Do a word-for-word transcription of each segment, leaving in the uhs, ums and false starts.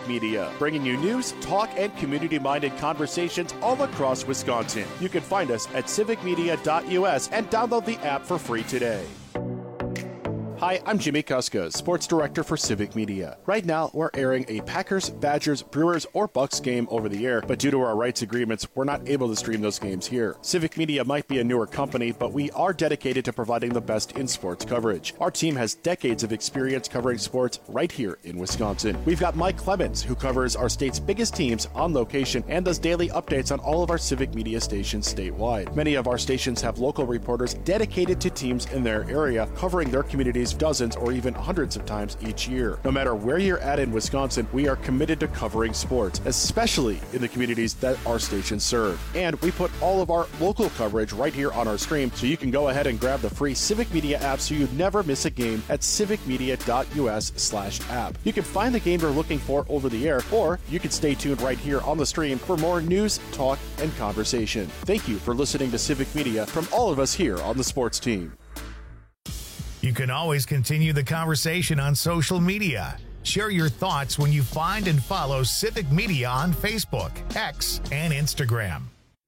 Civic Media, bringing you news, talk, and community-minded conversations all across Wisconsin. You can find us at civic media dot U S and download the app for free today. Hi, I'm Jimmy Kuska, Sports Director for Civic Media. Right now, we're airing a Packers, Badgers, Brewers, or Bucks game over the air, but due to our rights agreements, we're not able to stream those games here. Civic Media might be a newer company, but we are dedicated to providing the best in sports coverage. Our team has decades of experience covering sports right here in Wisconsin. We've got Mike Clemens, who covers our state's biggest teams on location and does daily updates on all of our Civic Media stations statewide. Many of our stations have local reporters dedicated to teams in their area, covering their communities dozens or even hundreds of times each year. No matter where you're at in Wisconsin, we are committed to covering sports, especially in the communities that our stations serve. And we put all of our local coverage right here on our stream, so you can go ahead and grab the free Civic Media app so you never miss a game at civic media dot U S slash app. You can find the game you're looking for over the air, or you can stay tuned right here on the stream for more news, talk, and conversation. Thank you for listening to Civic Media from all of us here on the sports team. You can always continue the conversation on social media. Share your thoughts when you find and follow Civic Media on Facebook, X, and Instagram.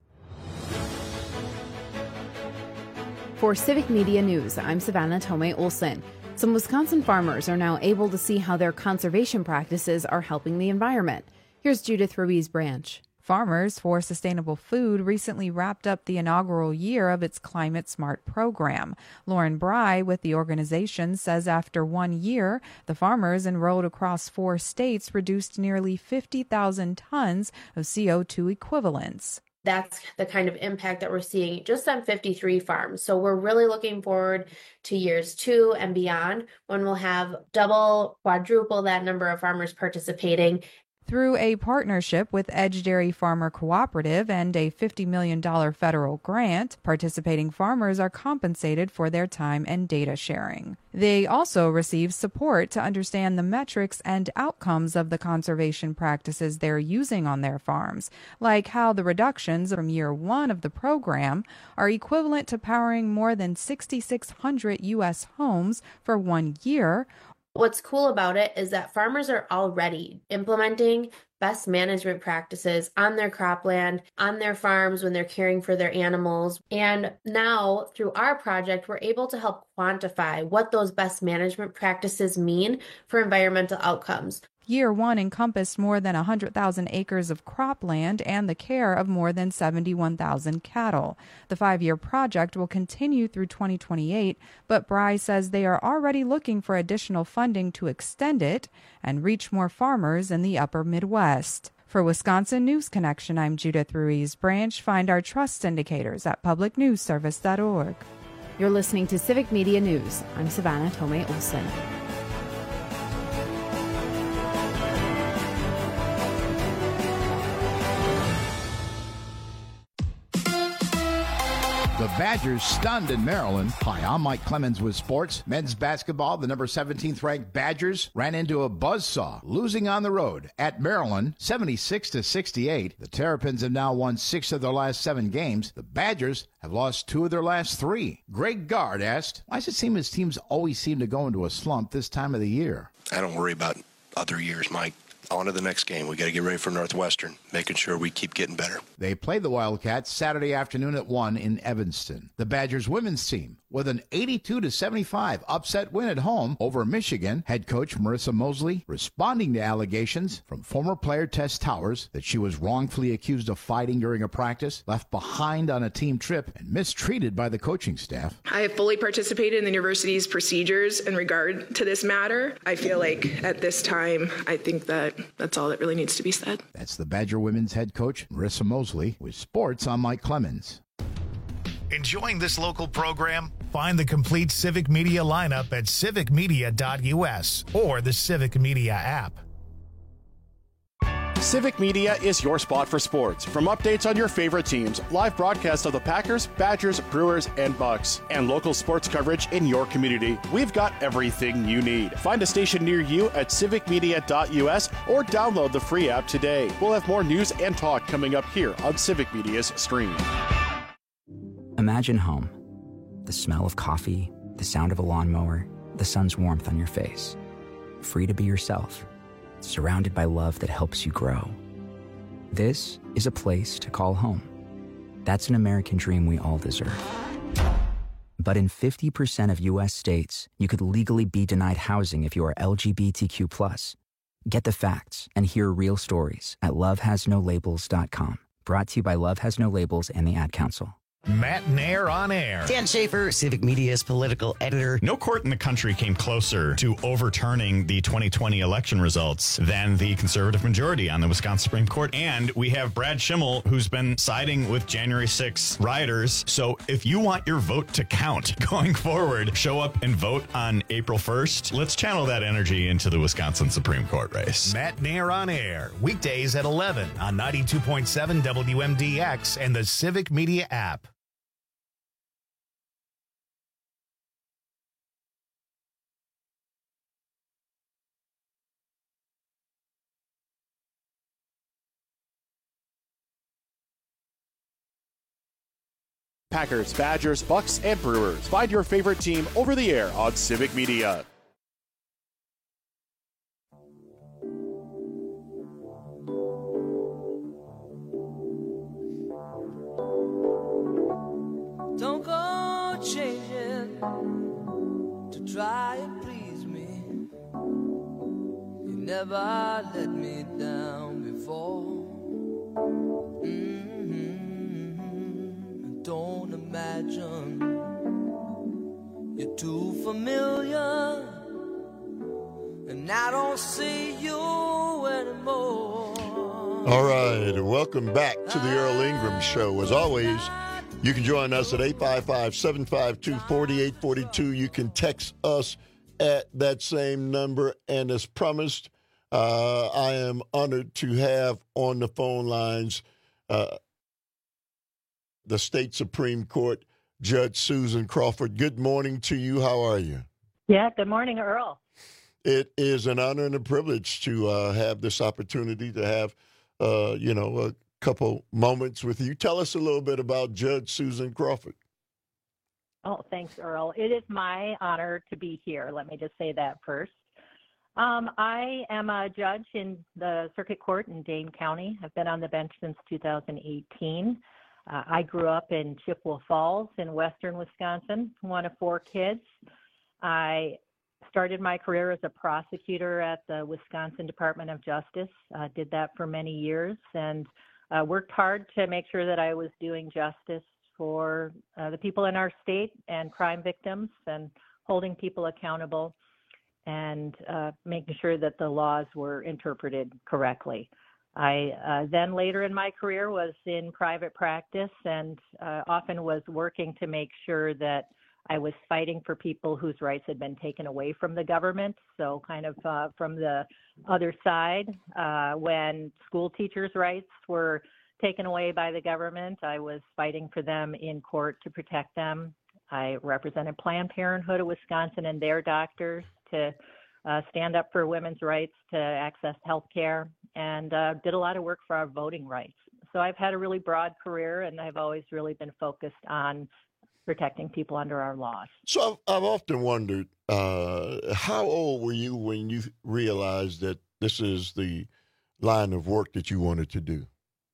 For Civic Media News, I'm Savannah Tomei Olson. Some Wisconsin farmers are now able to see how their conservation practices are helping the environment. Here's Judith Ruiz Branch. Farmers for Sustainable Food recently wrapped up the inaugural year of its Climate Smart program. Lauren Bry with the organization says after one year, the farmers enrolled across four states reduced nearly fifty thousand tons of C O two equivalents. That's the kind of impact that we're seeing just on fifty-three farms. So we're really looking forward to years two and beyond, when we'll have double, quadruple that number of farmers participating. Through a partnership with Edge Dairy Farmer Cooperative and a fifty million dollars federal grant, participating farmers are compensated for their time and data sharing. They also receive support to understand the metrics and outcomes of the conservation practices they're using on their farms, like how the reductions from year one of the program are equivalent to powering more than six thousand six hundred U S homes for one year. What's cool about it is that farmers are already implementing best management practices on their cropland, on their farms when they're caring for their animals. And now, through our project, we're able to help quantify what those best management practices mean for environmental outcomes. Year one encompassed more than one hundred thousand acres of cropland and the care of more than seventy-one thousand cattle. The five-year project will continue through twenty twenty-eight, but Bry says they are already looking for additional funding to extend it and reach more farmers in the upper Midwest. For Wisconsin News Connection, I'm Judith Ruiz Branch. Find our trust indicators at public news service dot org. You're listening to Civic Media News. I'm Savannah Tomei Olson. The Badgers stunned in Maryland. Hi, I'm Mike Clemens with sports. Men's basketball, the number seventeenth ranked Badgers ran into a buzzsaw, losing on the road at Maryland, seventy-six to sixty-eight. The Terrapins have now won six of their last seven games. The Badgers have lost two of their last three. Greg Gard asked, why does it seem his teams always seem to go into a slump this time of the year? I don't worry about other years, Mike. On to the next game. We got to get ready for Northwestern, making sure we keep getting better. They play the Wildcats Saturday afternoon at one in Evanston. The Badgers women's team, with an eighty-two to seventy-five upset win at home over Michigan, head coach Marissa Mosley responding to allegations from former player Tess Towers that she was wrongfully accused of fighting during a practice, left behind on a team trip, and mistreated by the coaching staff. I have fully participated in the university's procedures in regard to this matter. I feel like at this time, I think that that's all that really needs to be said. That's the Badger women's head coach, Marissa Mosley, with sports. I'm Mike Clemens. Enjoying this local program? Find the complete Civic Media lineup at civic media dot U S or the Civic Media app. Civic Media is your spot for sports. From updates on your favorite teams, live broadcasts of the Packers, Badgers, Brewers, and Bucks, and local sports coverage in your community, we've got everything you need. Find a station near you at civic media dot U S or download the free app today. We'll have more news and talk coming up here on Civic Media's stream. Imagine home. The smell of coffee, the sound of a lawnmower, the sun's warmth on your face. Free to be yourself. surrounded by love that helps you grow. This is a place to call home. That's an American dream we all deserve. But in fifty percent of U S states, you could legally be denied housing if you are L G B T Q plus. Get the facts and hear real stories at love has no labels dot com. Brought to you by Love Has No Labels and the Ad Council. Matt Nair on air. Dan Schaefer, Civic Media's political editor. No court in the country came closer to overturning the twenty twenty election results than the conservative majority on the Wisconsin Supreme Court. And we have Brad Schimmel, who's been siding with January sixth rioters. So if you want your vote to count going forward, show up and vote on April first. Let's channel that energy into the Wisconsin Supreme Court race. Matt Nair on air, weekdays at eleven on ninety-two point seven W M D X and the Civic Media app. Packers, Badgers, Bucks, and Brewers. Find your favorite team over the air on Civic Media. Don't go changing to try and please me. You never let me down before. Mm-hmm. Don't imagine you're too familiar, and I don't see you anymore. All right, welcome back to the Earl Ingram Show. As always, you can join us at eight five five, seven five two, four eight four two. You can text us at that same number. And as promised, uh, I am honored to have on the phone lines uh, the State Supreme Court Judge Susan Crawford. Good morning to you. How are you? Yeah, good morning, Earl. It is an honor and a privilege to uh, have this opportunity to have, uh, you know, a couple moments with you. Tell us a little bit about Judge Susan Crawford. Oh, thanks, Earl. It is my honor to be here. Let me just say that first. Um, I am a judge in the Circuit Court in Dane County. I've been on the bench since two thousand eighteen. Uh, I grew up in Chippewa Falls in western Wisconsin, one of four kids. I started my career as a prosecutor at the Wisconsin Department of Justice, uh, did that for many years, and uh, worked hard to make sure that I was doing justice for uh, the people in our state and crime victims and holding people accountable and uh, making sure that the laws were interpreted correctly. I uh, then later in my career was in private practice and uh, often was working to make sure that I was fighting for people whose rights had been taken away from the government. So kind of uh, from the other side, uh, when school teachers' rights were taken away by the government, I was fighting for them in court to protect them. I represented Planned Parenthood of Wisconsin and their doctors to uh, stand up for women's rights to access health care, and uh, did a lot of work for our voting rights. So I've had a really broad career, and I've always really been focused on protecting people under our laws. So I've, I've often wondered, uh, how old were you when you realized that this is the line of work that you wanted to do?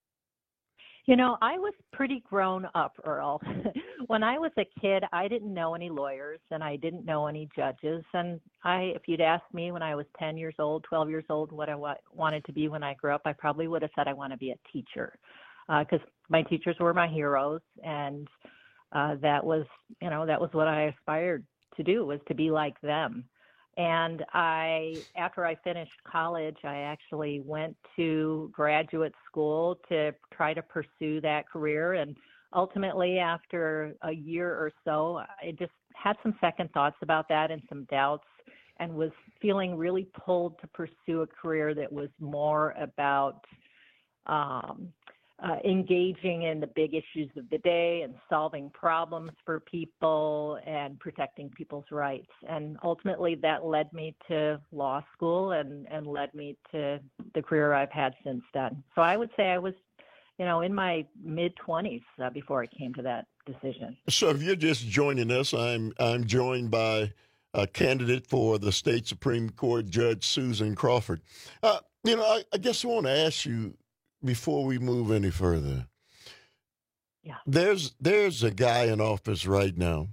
You know, I was pretty grown up, Earl. When I was a kid, I didn't know any lawyers and I didn't know any judges. And I, if you'd asked me when I was ten years old, twelve years old, what I wa- wanted to be when I grew up, I probably would have said I want to be a teacher, because uh, my teachers were my heroes. And uh, that was, you know, that was what I aspired to do, was to be like them. And I, after I finished college, I actually went to graduate school to try to pursue that career. And ultimately, after a year or so, I just had some second thoughts about that and some doubts, and was feeling really pulled to pursue a career that was more about um, Uh, engaging in the big issues of the day and solving problems for people and protecting people's rights. And ultimately that led me to law school and, and led me to the career I've had since then. So I would say I was, you know, in my mid twenties uh, before I came to that decision. So if you're just joining us, I'm I'm joined by uh, candidate for the state Supreme Court, Judge Susan Crawford. Uh, you know, I, I guess I want to ask you before we move any further. Yeah. There's there's a guy in office right now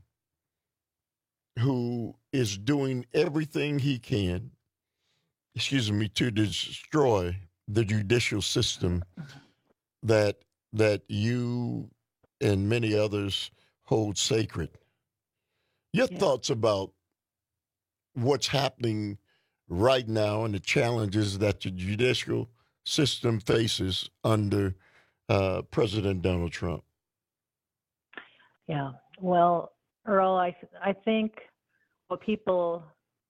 who is doing everything he can, excuse me, to destroy the judicial system that that you and many others hold sacred. Your Yeah. thoughts about what's happening right now and the challenges that the judicial system faces under uh, President Donald Trump? Yeah. Well, Earl, I I think what people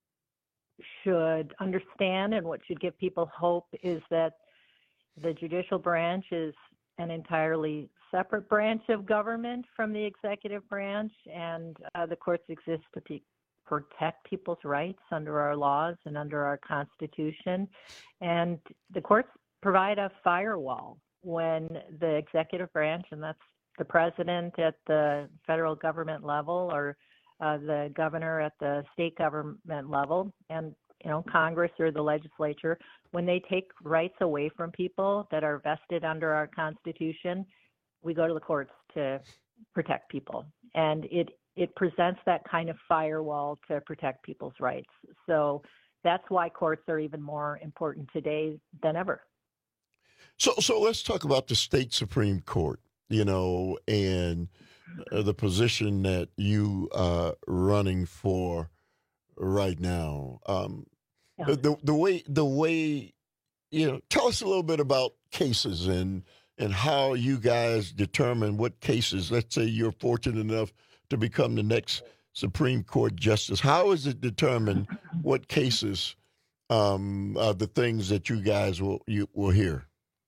should understand and what should give people hope is that the judicial branch is an entirely separate branch of government from the executive branch, and uh, the courts exist to pe- protect people's rights under our laws and under our Constitution. And the courts provide a firewall when the executive branch, and that's the president at the federal government level, or uh, the governor at the state government level, and you know Congress or the legislature, when they take rights away from people that are vested under our Constitution, we go to the courts to protect people, and it it presents that kind of firewall to protect people's rights. So that's why courts are even more important today than ever. So, so let's talk about the state Supreme Court, you know, and uh, the position that you are running for right now. Um, Yeah. the, the the way the way you know, tell us a little bit about cases and and how you guys determine what cases. Let's say you're fortunate enough to become the next Supreme Court justice. How is it determined what cases um, are the things that you guys will you will hear?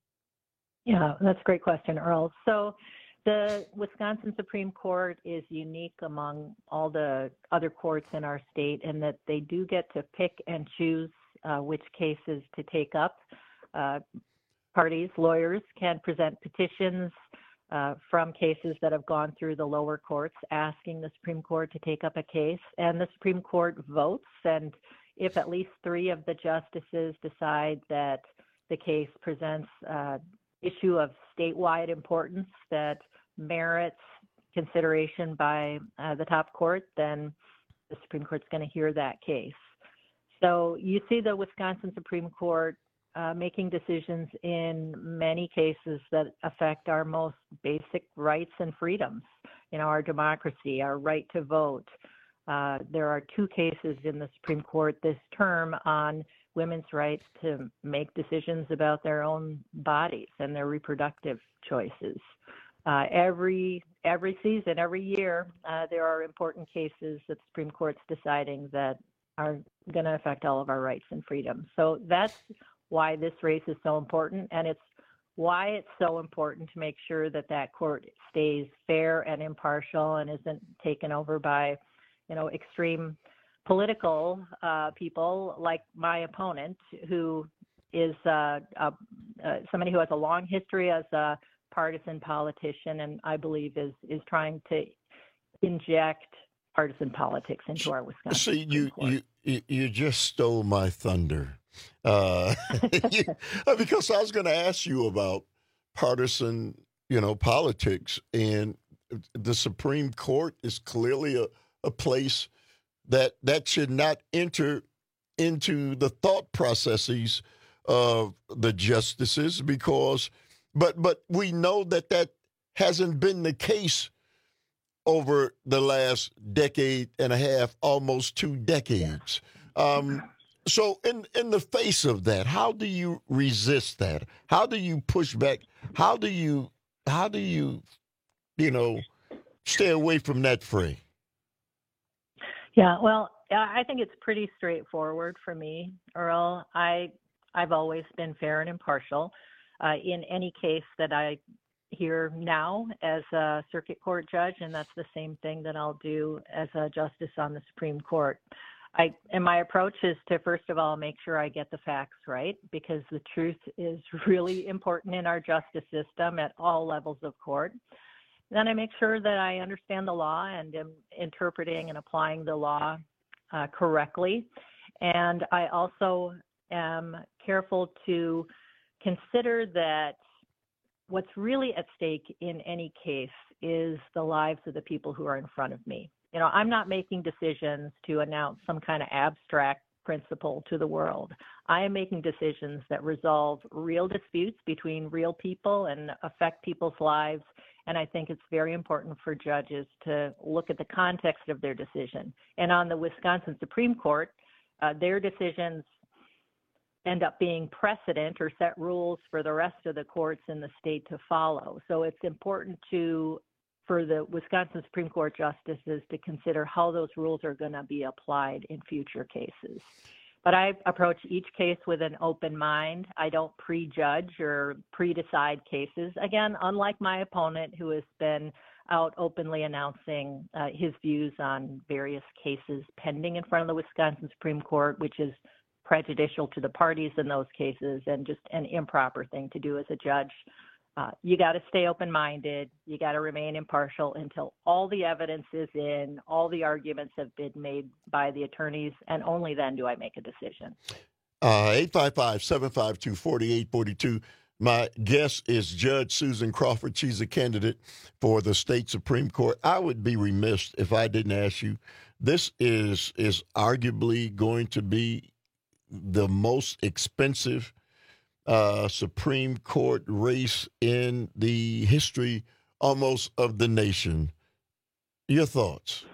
Yeah, that's a great question, Earl. So the Wisconsin Supreme Court is unique among all the other courts in our state in that they do get to pick and choose uh, which cases to take up. Uh, parties, lawyers, can present petitions uh, from cases that have gone through the lower courts asking the Supreme Court to take up a case, and the Supreme Court votes, and if at least three of the justices decide that the case presents uh, issue of statewide importance that merits consideration by uh, the top court, then the Supreme Court's going to hear that case. So you see the Wisconsin Supreme Court uh, making decisions in many cases that affect our most basic rights and freedoms, you know, our democracy, our right to vote. Uh, there are two cases in the Supreme Court this term on women's rights to make decisions about their own bodies and their reproductive choices. Uh, every every season, every year, uh, there are important cases that the Supreme Court's deciding that are going to affect all of our rights and freedoms. So that's why this race is so important, and it's why it's so important to make sure that that court stays fair and impartial and isn't taken over by, you know, extreme political uh, people like my opponent, who is uh, uh, uh, somebody who has a long history as a partisan politician, and I believe is is trying to inject partisan politics into our Wisconsin. See, you you you you just stole my thunder, uh, you, because I was going to ask you about partisan, you know, politics, and the Supreme Court is clearly a, a place that that should not enter into the thought processes of the justices, because, but but we know that that hasn't been the case over the last decade and a half, almost two decades. Um, so in in the face of that, how do you resist that? How do you push back? How do you how do you you know stay away from that fray? Yeah, well, I think it's pretty straightforward for me, Earl. I, I've always been fair and impartial uh, in any case that I hear now as a circuit court judge, and that's the same thing that I'll do as a justice on the Supreme Court. I, and my approach is to, first of all, make sure I get the facts right, because the truth is really important in our justice system at all levels of court. Then I make sure that I understand the law and am interpreting and applying the law uh, correctly. And I also am careful to consider that what's really at stake in any case is the lives of the people who are in front of me. You know, I'm not making decisions to announce some kind of abstract principle to the world. I am making decisions that resolve real disputes between real people and affect people's lives. And I think it's very important for judges to look at the context of their decision. And on the Wisconsin Supreme Court, uh, their decisions end up being precedent or set rules for the rest of the courts in the state to follow. So it's important to for the Wisconsin Supreme Court justices to consider how those rules are going to be applied in future cases. But I approach each case with an open mind. I don't prejudge or pre-decide cases. Again, unlike my opponent who has been out openly announcing uh, his views on various cases pending in front of the Wisconsin Supreme Court, which is prejudicial to the parties in those cases and just an improper thing to do as a judge. Uh, you got to stay open-minded. You got to remain impartial until all the evidence is in, all the arguments have been made by the attorneys, and only then do I make a decision. Uh, eight five five, seven five two, four eight four two. My guest is Judge Susan Crawford. She's a candidate for the state Supreme Court. I would be remiss if I didn't ask you, this is is arguably going to be the most expensive Uh, Supreme Court race in the history almost of the nation. Your thoughts?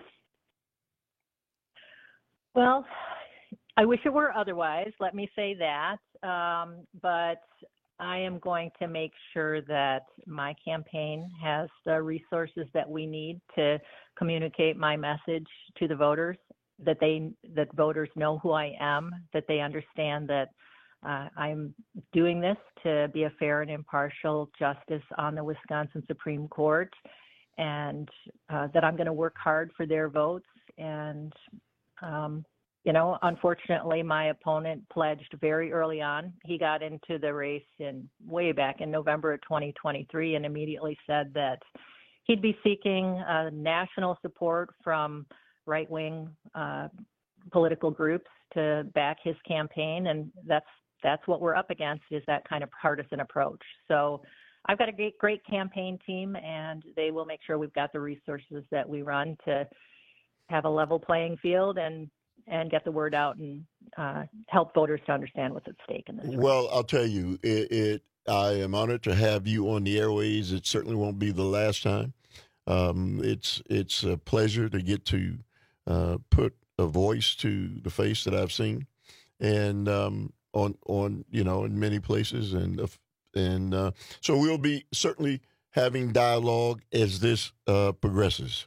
Well, I wish it were otherwise. Let me say that. Um, but I am going to make sure that my campaign has the resources that we need to communicate my message to the voters, that they that voters know who I am, that they understand that Uh, I'm doing this to be a fair and impartial justice on the Wisconsin Supreme Court, and uh, that I'm going to work hard for their votes. And, um, you know, unfortunately, my opponent pledged very early on. He got into the race in way back in November of twenty twenty-three and immediately said that he'd be seeking uh, national support from right-wing uh, political groups to back his campaign, and that's That's what we're up against, is that kind of partisan approach. So I've got a great, great campaign team, and they will make sure we've got the resources that we run to have a level playing field and, and get the word out and uh, help voters to understand what's at stake in this race. Well, I'll tell you, it, it. I am honored to have you on the airways. It certainly won't be the last time. Um, it's it's a pleasure to get to uh, put a voice to the face that I've seen, and um, on, on you know, in many places. And, and uh, so we'll be certainly having dialogue as this uh, progresses.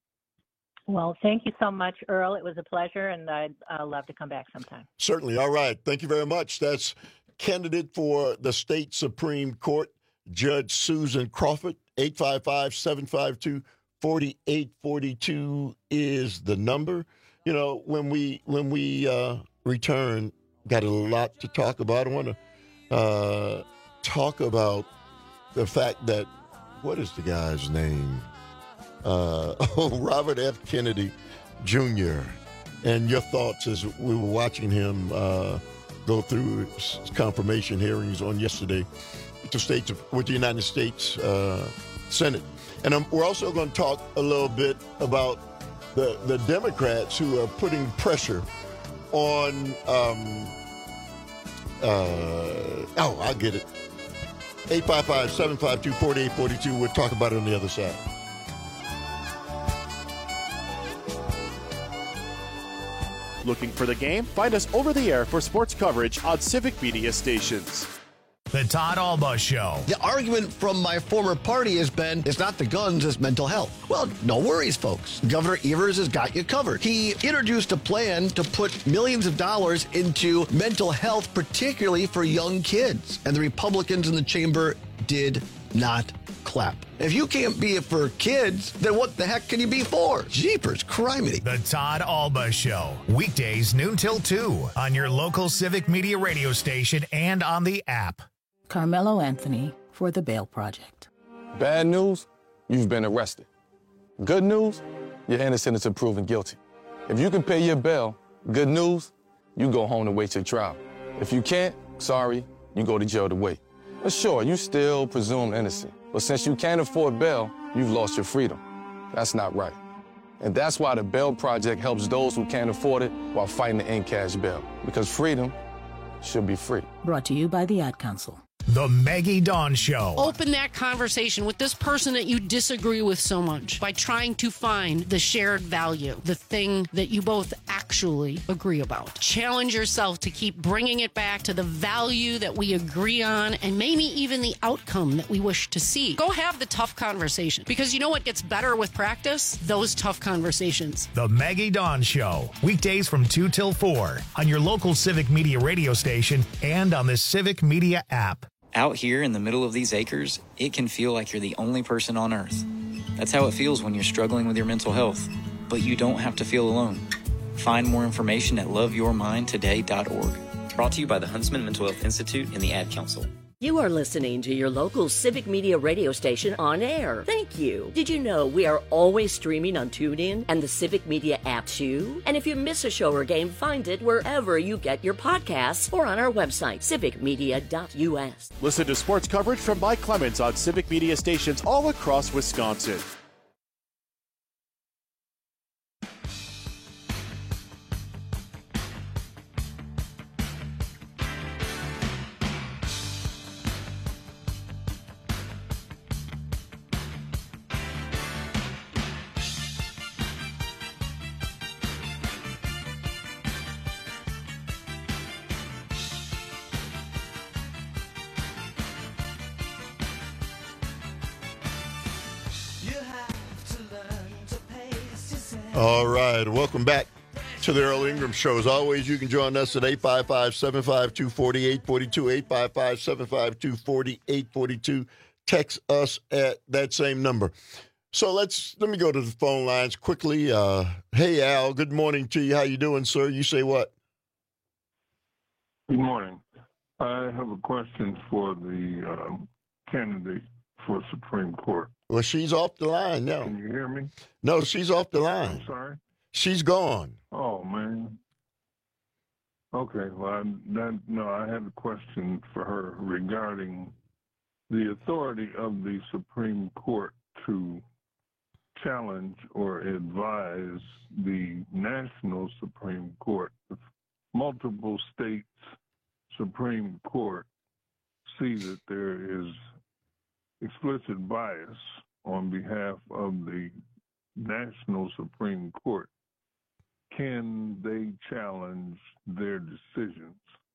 Well, thank you so much, Earl. It was a pleasure, and I'd uh, love to come back sometime. Certainly. All right. Thank you very much. That's candidate for the state Supreme Court, Judge Susan Crawford. eight five five, seven five two, four eight four two is the number. You know, when we, when we uh, return, got a lot to talk about. I want to uh, talk about the fact that, what is the guy's name? Uh, oh, Robert F. Kennedy Junior And your thoughts as we were watching him uh, go through his confirmation hearings on yesterday to states of, with the United States uh, Senate. And um, we're also going to talk a little bit about the, the Democrats who are putting pressure on, um, uh, oh, I'll get it. eight five five, seven five two, four eight four two. We'll talk about it on the other side. Looking for the game? Find us over the air for sports coverage on Civic Media stations. The Todd Alba Show. The argument from my former party has been, it's not the guns, it's mental health. Well, no worries, folks. Governor Evers has got you covered. He introduced a plan to put millions of dollars into mental health, particularly for young kids. And the Republicans in the chamber did not clap. If you can't be it for kids, then what the heck can you be for? Jeepers, criminy. The Todd Alba Show. Weekdays noon till two on your local Civic Media radio station and on the app. Carmelo Anthony for the Bail Project. Bad news, you've been arrested. Good news, you're innocent until proven guilty. If you can pay your bail, Good news, you go home to wait your trial. If you can't, sorry, you go to jail to wait. But sure, you still presumed innocent. But since you can't afford bail, you've lost your freedom. That's not right. And that's why the Bail Project helps those who can't afford it while fighting to end cash bail. Because freedom should be free. Brought to you by the Ad Council. The Maggie Dawn Show. Open that conversation with this person that you disagree with so much by trying to find the shared value, the thing that you both actually agree about. Challenge yourself to keep bringing it back to the value that we agree on and maybe even the outcome that we wish to see. Go have the tough conversation, because you know what gets better with practice? Those tough conversations. The Maggie Dawn Show. Weekdays from two till four on your local Civic Media radio station and on the Civic Media app. Out here in the middle of these acres, it can feel like you're the only person on earth. That's how it feels when you're struggling with your mental health. But you don't have to feel alone. Find more information at love your mind today dot org. Brought to you by the Huntsman Mental Health Institute and the Ad Council. You are listening to your local Civic Media radio station on air. Thank you. Did you know we are always streaming on TuneIn and the Civic Media app too? And if you miss a show or game, find it wherever you get your podcasts or on our website, civic media dot u s. Listen to sports coverage from Mike Clemens on Civic Media stations all across Wisconsin. All right, welcome back to the Earl Ingram Show. As always, you can join us at eight five five, seven five two, four eight four two, eight five five, seven five two, four eight four two. Text us at that same number. So let's let me go to the phone lines quickly. Uh, hey, Al, good morning to you. How you doing, sir? You say what? Good morning. I have a question for the um, candidate for Supreme Court. Well, she's off the line now. Can you hear me? No, she's off the line. I'm sorry? She's gone. Oh, man. Okay, well, I, that, no, I had a question for her regarding the authority of the Supreme Court to challenge or advise the national Supreme Court. If multiple states' Supreme Court see that there is explicit bias on behalf of the national Supreme Court, can they challenge their decisions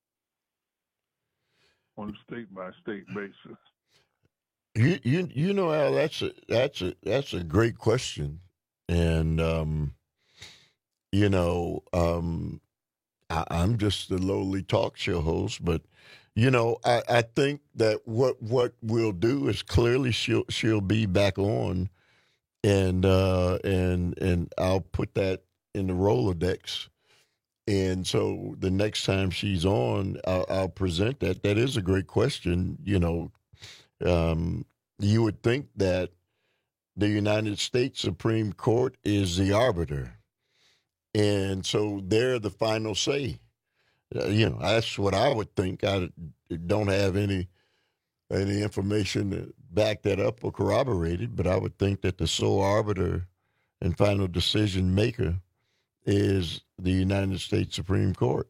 on a state-by-state basis? You you you know, Al, that's a that's a that's a great question, and um, you know, um, I, I'm just a lowly talk show host, but. You know, I, I think that what what we'll do is clearly she'll she'll be back on, and uh, and and I'll put that in the Rolodex, and so the next time she's on, I'll, I'll present that. That is a great question. You know, um, you would think that the United States Supreme Court is the arbiter, and so they're the final say. Uh, you know, that's what I would think. I don't have any any information to back that up or corroborate it, but I would think that the sole arbiter and final decision maker is the United States Supreme Court.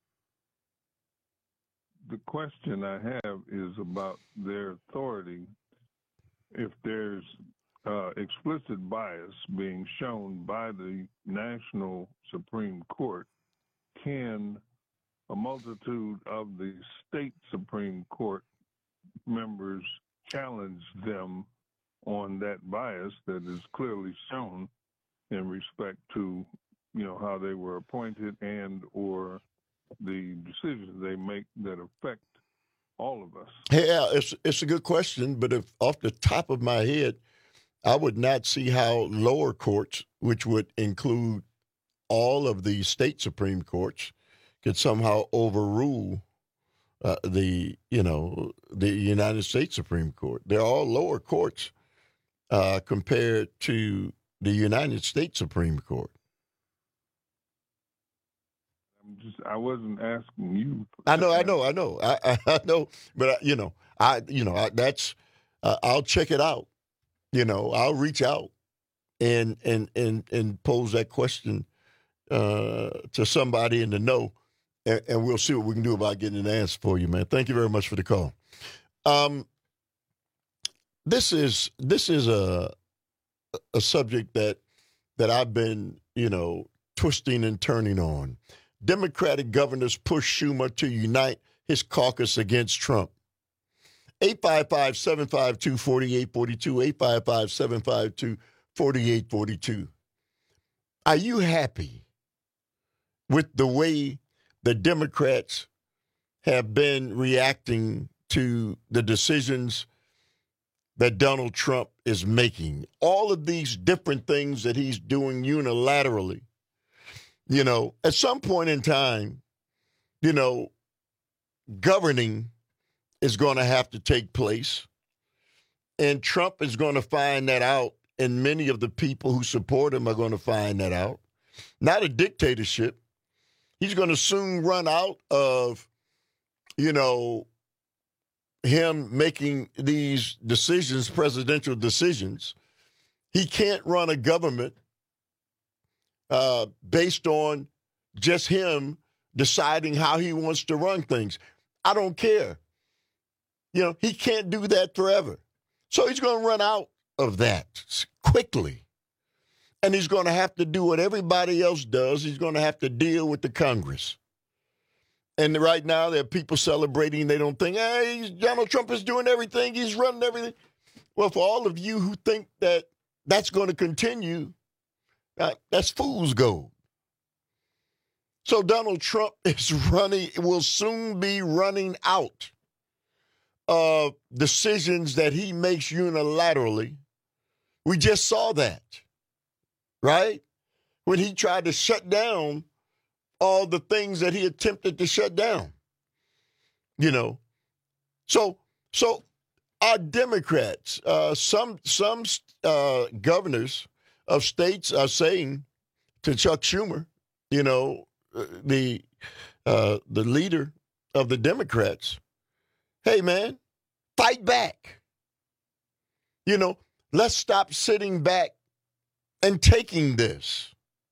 The question I have is about their authority. If there's uh, explicit bias being shown by the national Supreme Court, can a multitude of the state Supreme Court members challenge them on that bias that is clearly shown in respect to, you know, how they were appointed and or the decisions they make that affect all of us? Hey, Al, it's, it's a good question, but if off the top of my head, I would not see how lower courts, which would include all of the state Supreme Courts, could somehow overrule uh, the, you know, the United States Supreme Court. They're all lower courts uh, compared to the United States Supreme Court. Just, I wasn't asking you. I know, I know, I know, I, I, I know. But I, you know, I, you know, I, that's. Uh, I'll check it out. You know, I'll reach out and and and and pose that question uh, to somebody in the know, and, and we'll see what we can do about getting an answer for you, man. Thank you very much for the call. Um, this is this is a a subject that that I've been, you know, twisting and turning on. Democratic governors push Schumer to unite his caucus against Trump. eight five five, seven five two, four eight four two, eight five five, seven five two, four eight four two. Are you happy with the way the Democrats have been reacting to the decisions that Donald Trump is making? All of these different things that he's doing unilaterally. You know, at some point in time, you know, governing is going to have to take place. And Trump is going to find that out, and many of the people who support him are going to find that out. Not a dictatorship. He's going to soon run out of, you know, him making these decisions, presidential decisions. He can't run a government uh, based on just him deciding how he wants to run things. I don't care. You know, he can't do that forever. So he's going to run out of that quickly. And he's going to have to do what everybody else does. He's going to have to deal with the Congress. And right now, there are people celebrating. They don't think, hey, Donald Trump is doing everything. He's running everything. Well, for all of you who think that that's going to continue, uh, that's fool's gold. So Donald Trump is running, will soon be running out of decisions that he makes unilaterally. We just saw that, right? When he tried to shut down all the things that he attempted to shut down, you know. So, so our Democrats, uh, some some uh, governors of states are saying to Chuck Schumer, you know, the uh, the leader of the Democrats, hey man, fight back. You know, let's stop sitting back and taking this.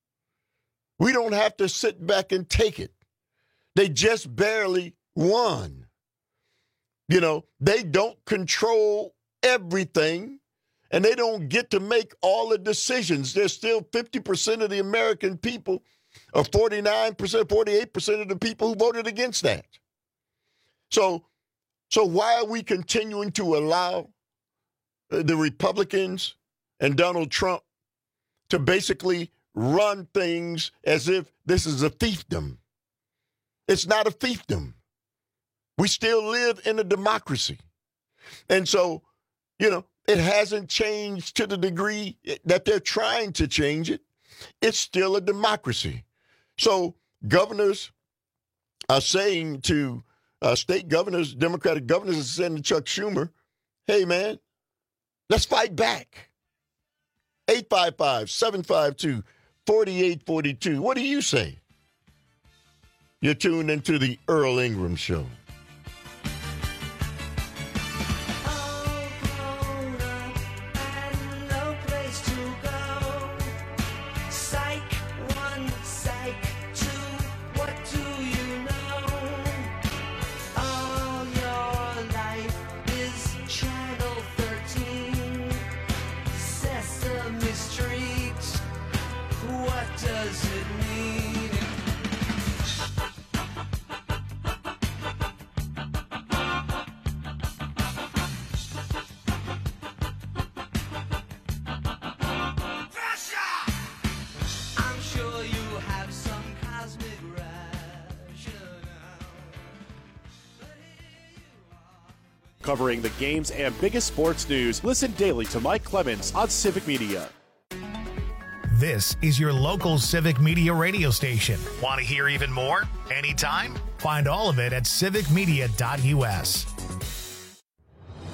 We don't have to sit back and take it. They just barely won. You know, they don't control everything, and they don't get to make all the decisions. There's still fifty percent of the American people, or forty-nine percent, forty-eight percent of the people who voted against that. So, so why are we continuing to allow the Republicans and Donald Trump to basically run things as if this is a fiefdom? It's not a fiefdom. We still live in a democracy. And so, you know, it hasn't changed to the degree that they're trying to change it. It's still a democracy. So governors are saying to uh, state governors, Democratic governors are saying to Chuck Schumer, hey, man, let's fight back. eight five five, seven five two, four eight four two. What do you say? You're tuned into the Earl Ingram Show. Covering the games and biggest sports news. Listen daily to Mike Clemens on Civic Media. This is your local Civic Media radio station. Want to hear even more? Anytime? Find all of it at civic media dot u s.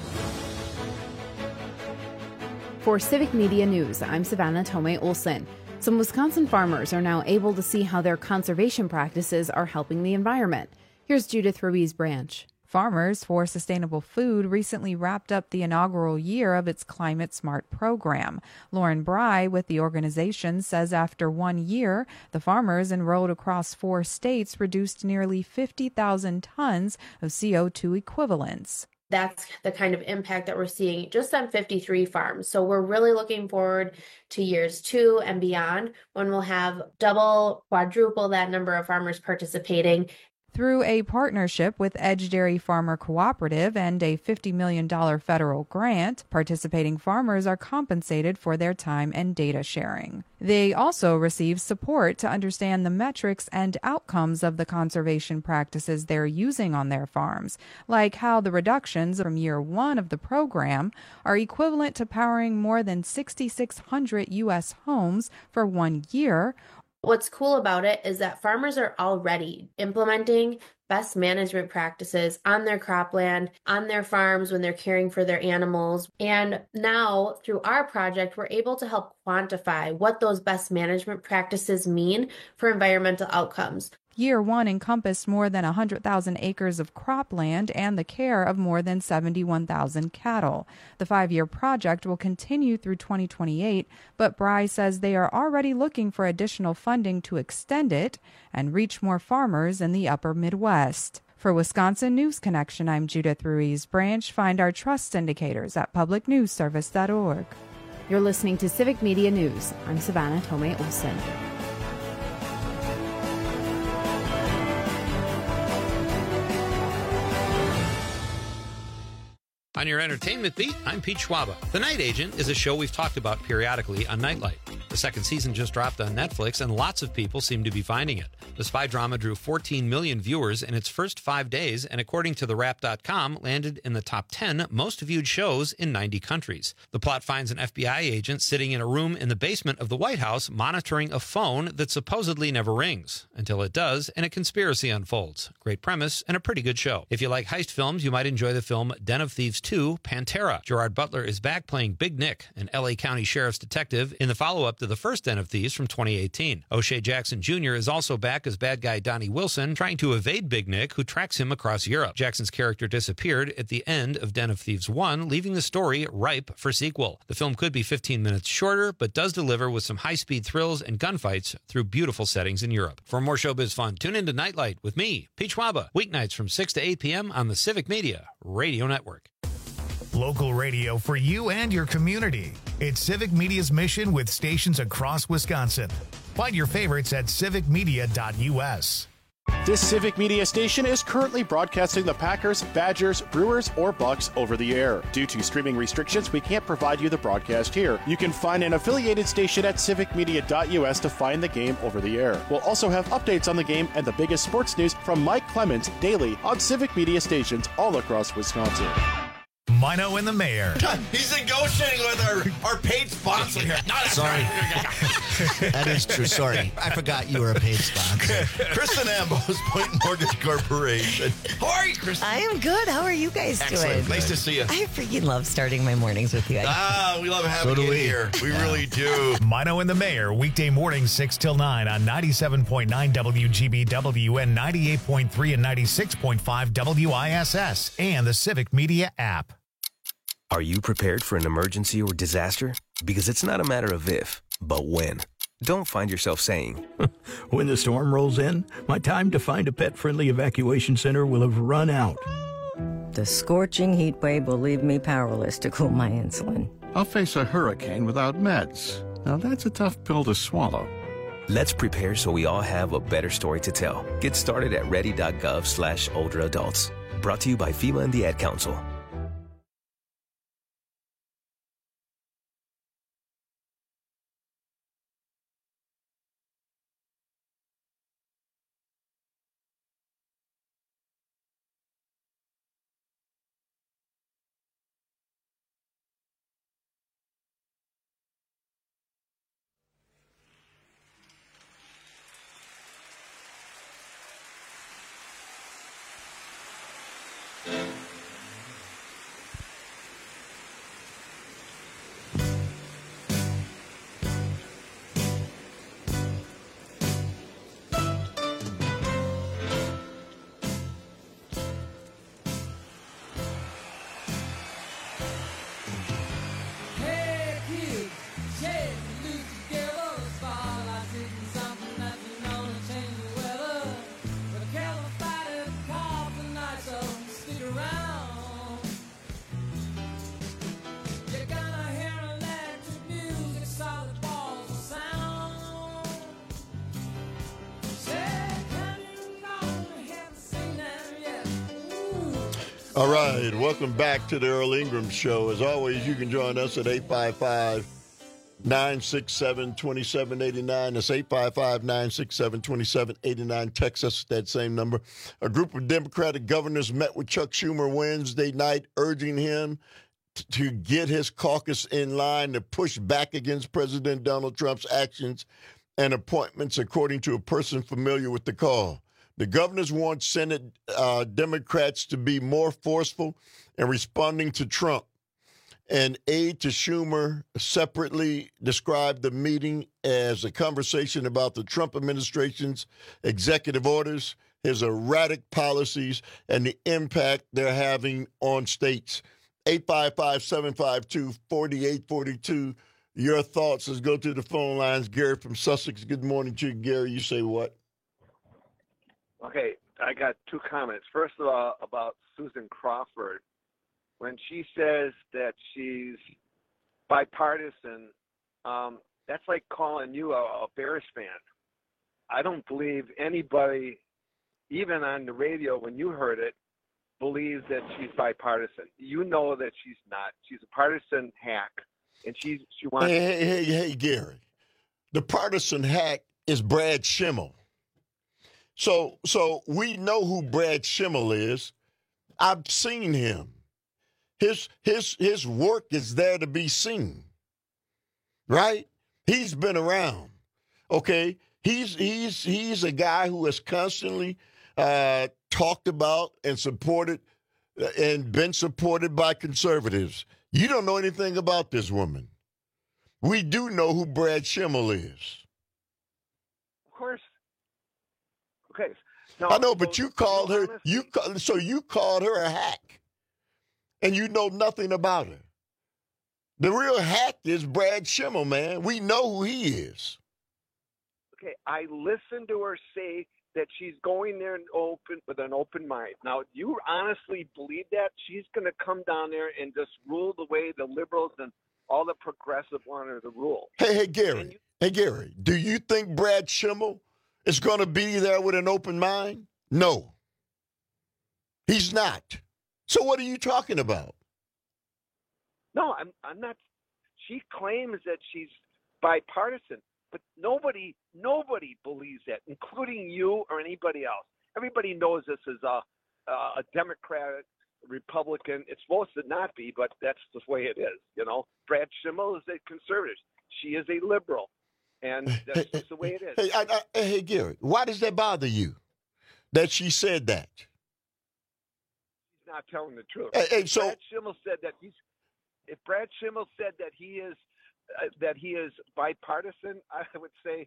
For Civic Media News, I'm Savannah Tomei Olson. Some Wisconsin farmers are now able to see how their conservation practices are helping the environment. Here's Judith Ruiz Branch. Farmers for Sustainable Food recently wrapped up the inaugural year of its Climate Smart program. Lauren Bry with the organization says after one year, the farmers enrolled across four states reduced nearly fifty thousand tons of C O two equivalents. That's the kind of impact that we're seeing just on fifty-three farms. So we're really looking forward to years two and beyond when we'll have double, quadruple that number of farmers participating. Through a partnership with Edge Dairy Farmer Cooperative and a fifty million dollars federal grant, participating farmers are compensated for their time and data sharing. They also receive support to understand the metrics and outcomes of the conservation practices they're using on their farms, like how the reductions from year one of the program are equivalent to powering more than six thousand six hundred U S homes for one year. What's cool about it is that farmers are already implementing best management practices on their cropland, on their farms when they're caring for their animals. And now through our project, we're able to help quantify what those best management practices mean for environmental outcomes. Year one encompassed more than one hundred thousand acres of cropland and the care of more than seventy-one thousand cattle. The five-year project will continue through twenty twenty-eight, but Bry says they are already looking for additional funding to extend it and reach more farmers in the upper Midwest. For Wisconsin News Connection, I'm Judith Ruiz Branch. Find our trust indicators at public news service dot org. You're listening to Civic Media News. I'm Savannah Tomei Olson. On your entertainment beat, I'm Pete Schwaba. The Night Agent is a show we've talked about periodically on Nightlight. The second season just dropped on Netflix, and lots of people seem to be finding it. The spy drama drew fourteen million viewers in its first five days, and according to the wrap dot com, landed in the top ten most viewed shows in ninety countries. The plot finds an F B I agent sitting in a room in the basement of the White House monitoring a phone that supposedly never rings, until it does, and a conspiracy unfolds. Great premise, and a pretty good show. If you like heist films, you might enjoy the film Den of Thieves two, Pantera. Gerard Butler is back playing Big Nick, an L A County Sheriff's detective, in the follow-up to the first Den of Thieves from twenty eighteen. O'Shea Jackson Junior is also back as bad guy Donnie Wilson, trying to evade Big Nick, who tracks him across Europe. Jackson's character disappeared at the end of Den of Thieves one, leaving the story ripe for sequel. The film could be fifteen minutes shorter, but does deliver with some high-speed thrills and gunfights through beautiful settings in Europe. For more showbiz fun, tune in to Nightlight with me, Pete Schwaba, weeknights from six to eight p.m. on the Civic Media Radio Network. Local radio for you and your community. It's Civic Media's mission with stations across Wisconsin. Find your favorites at civic media dot u s. This Civic Media station is currently broadcasting the Packers, Badgers, Brewers, or Bucks over the air. Due to streaming restrictions, we can't provide you the broadcast here. You can find an affiliated station at civic media dot u s to find the game over the air. We'll also have updates on the game and the biggest sports news from Mike Clemens daily on Civic Media stations all across Wisconsin. Mino and the Mayor. He's negotiating with our, our paid sponsor here. No, Sorry. That is true. Sorry. I forgot you were a paid sponsor. Kristen Ambos, Point Mortgage Corporation. How are you, Kristen? I am good. How are you guys Excellent. doing? Nice to see you. I freaking love starting my mornings with you. Ah, we love having So do you we. here. We really do. Mino and the Mayor, weekday mornings six till nine on ninety-seven point nine W G B W and ninety-eight point three and ninety-six point five W I S S and the Civic Media app. Are you prepared for an emergency or disaster? Because it's not a matter of if, but when. Don't find yourself saying, when the storm rolls in, my time to find a pet-friendly evacuation center will have run out. The scorching heat wave will leave me powerless to cool my insulin. I'll face a hurricane without meds. Now that's a tough pill to swallow. let's prepare so we all have a better story to tell. Get started at ready.gov slash older adults. Brought to you by FEMA and the Ad Council. All right, welcome back to the Earl Ingram Show. As always, you can join us at eight five five, nine six seven, two seven eight nine. That's eight five five, nine six seven, two seven eight nine. Text us that same number. A group of Democratic governors met with Chuck Schumer Wednesday night, urging him t- to get his caucus in line to push back against President Donald Trump's actions and appointments, according to a person familiar with the call. The governors want Senate uh, Democrats to be more forceful in responding to Trump. An aide to Schumer separately described the meeting as a conversation about the Trump administration's executive orders, his erratic policies, and the impact they're having on states. eight five five, seven five two, four eight four two. Your thoughts. Let's go to the phone lines. Gary from Sussex. Good morning to you, Gary. You say what? Okay, I got two comments. First of all, about Susan Crawford. When she says that she's bipartisan, um, that's like calling you a, a Bears fan. I don't believe anybody, even on the radio when you heard it, believes that she's bipartisan. You know that she's not. She's a partisan hack, and she she wants. Hey, hey, hey, hey, Gary. The partisan hack is Brad Schimmel. So, so we know who Brad Schimmel is. I've seen him. His his his work is there to be seen, right? He's been around. Okay, he's he's he's a guy who has constantly uh, talked about and supported and been supported by conservatives. You don't know anything about this woman. We do know who Brad Schimmel is. Of course. Okay. No, I know, but so, you called her. honest? You so you called her a hack, and you know nothing about her. The real hack is Brad Schimmel, man. We know who he is. Okay, I listened to her say that she's going there and open with an open mind. Now, do you honestly believe that she's going to come down there and just rule the way the liberals and all the progressive want her to rule? Hey, hey, Gary. You- hey, Gary. Do you think Brad Schimmel is going to be there with an open mind? No. He's not. So what are you talking about? No, I'm I'm not. She claims that she's bipartisan, but nobody nobody believes that, including you or anybody else. Everybody knows this is a a Democrat, Republican. It's supposed to not be, but that's the way it is. You know, Brad Schimmel is a conservative. She is a liberal. And that's just the way it is. Hey, I, I, hey, Gary, why does that bother you that she said that? He's not telling the truth. Hey, hey, so Brad Schimmel said that he's. If Brad Schimmel said that he is uh, that he is bipartisan, I would say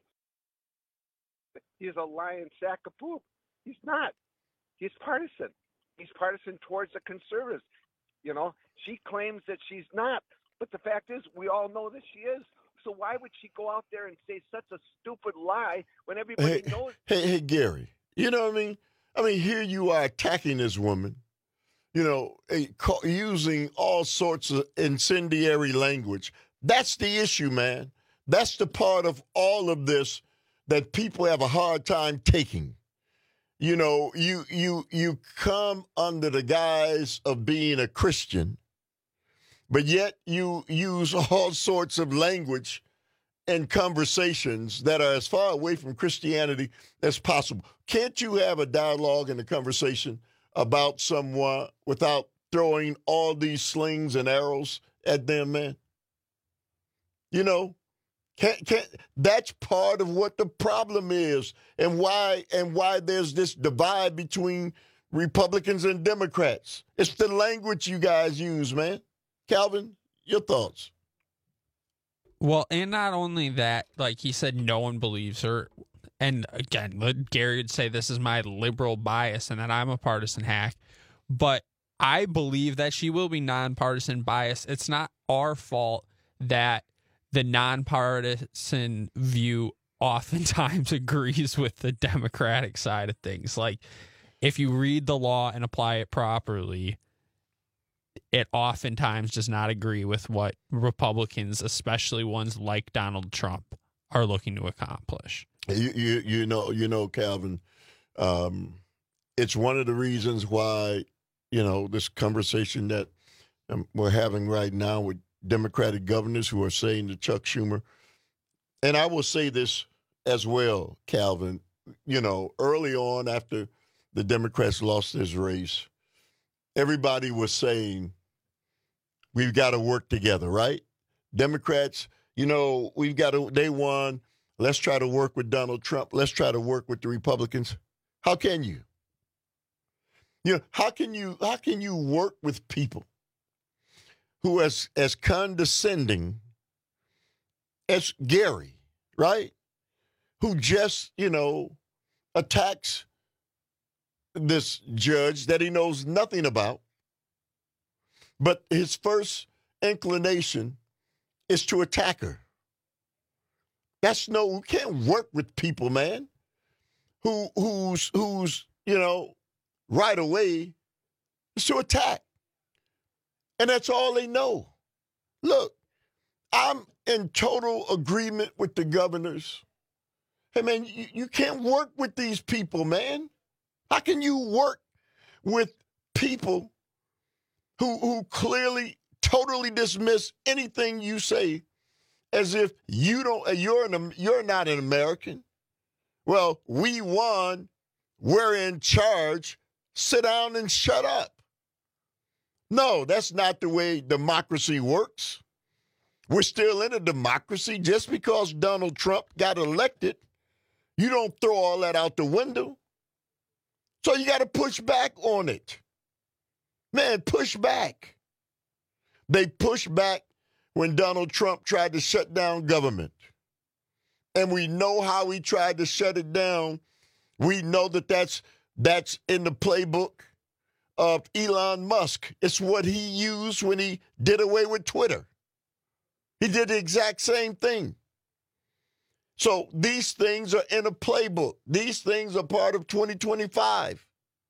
he's a lying sack of poop. He's not. He's partisan. He's partisan towards the conservatives. You know, she claims that she's not, but the fact is, we all know that she is. So why would she go out there and say such a stupid lie when everybody hey, knows? Hey, hey, Gary, you know what I mean? I mean, here you are attacking this woman, you know, a, ca- using all sorts of incendiary language. That's the issue, man. That's the part of all of this that people have a hard time taking. You know, you you you come under the guise of being a Christian, but yet you use all sorts of language and conversations that are as far away from Christianity as possible. Can't you have a dialogue and a conversation about someone without throwing all these slings and arrows at them, man? You know, can't, can't, that's part of what the problem is and why and why there's this divide between Republicans and Democrats. It's the language you guys use, man. Calvin, your thoughts? Well, and not only that, like he said, no one believes her. And again, Gary would say this is my liberal bias and that I'm a partisan hack. But I believe that she will be nonpartisan bias. It's not our fault that the nonpartisan view oftentimes agrees with the Democratic side of things. Like, if you read the law and apply it properly, it oftentimes does not agree with what Republicans, especially ones like Donald Trump, are looking to accomplish. You you, you know, you know, Calvin, um, it's one of the reasons why you know, this conversation that um, we're having right now with Democratic governors who are saying to Chuck Schumer, and I will say this as well, Calvin, you know, early on after the Democrats lost this race, everybody was saying, we've got to work together, right? Democrats, you know, we've got to, they won. Let's try to work with Donald Trump. Let's try to work with the Republicans. How can you? You know, how can you, how can you work with people who as as condescending as Gary, right? Who just, you know, attacks this judge that he knows nothing about. But his first inclination is to attack her. That's no, we can't work with people, man, who who's who's, you know, right away is to attack. And that's all they know. Look, I'm in total agreement with the governors. Hey, man, you, you can't work with these people, man. How can you work with people who who clearly totally dismiss anything you say as if you don't you're an, you're not an American? Well, we won. We're in charge. Sit down and shut up. No, that's not the way democracy works. We're still in a democracy. Just because Donald Trump got elected, you don't throw all that out the window. So you got to push back on it. Man, push back. They pushed back when Donald Trump tried to shut down government. And we know how he tried to shut it down. We know that that's, that's in the playbook of Elon Musk. It's what he used when he did away with Twitter. He did the exact same thing. So these things are in a playbook. These things are part of twenty twenty-five.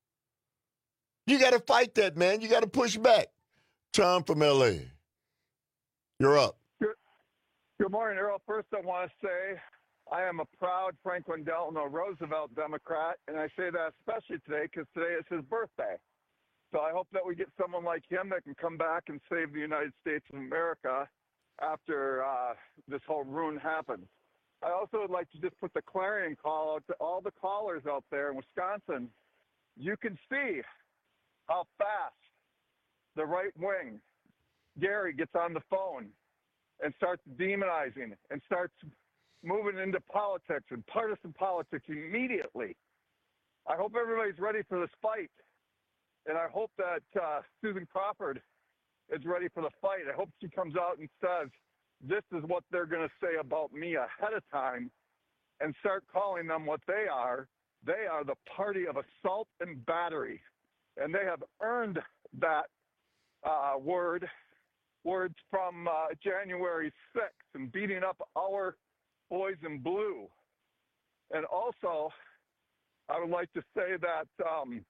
You got to fight that, man. You got to push back. Tom from L A, you're up. Good, good morning, Earl. First, I want to say I am a proud Franklin Delano Roosevelt Democrat, and I say that especially today because today is his birthday. So I hope that we get someone like him that can come back and save the United States of America after uh, this whole ruin happens. I also would like to just put the clarion call out to all the callers out there in Wisconsin. You can see how fast the right wing, Gary, gets on the phone and starts demonizing and starts moving into politics and partisan politics immediately. I hope everybody's ready for this fight. And I hope that uh, Susan Crawford is ready for the fight. I hope she comes out and says, this is what they're going to say about me ahead of time and start calling them what they are. They are the party of assault and battery. And they have earned that uh, word, words from uh, January sixth and beating up our boys in blue. And also, I would like to say that um,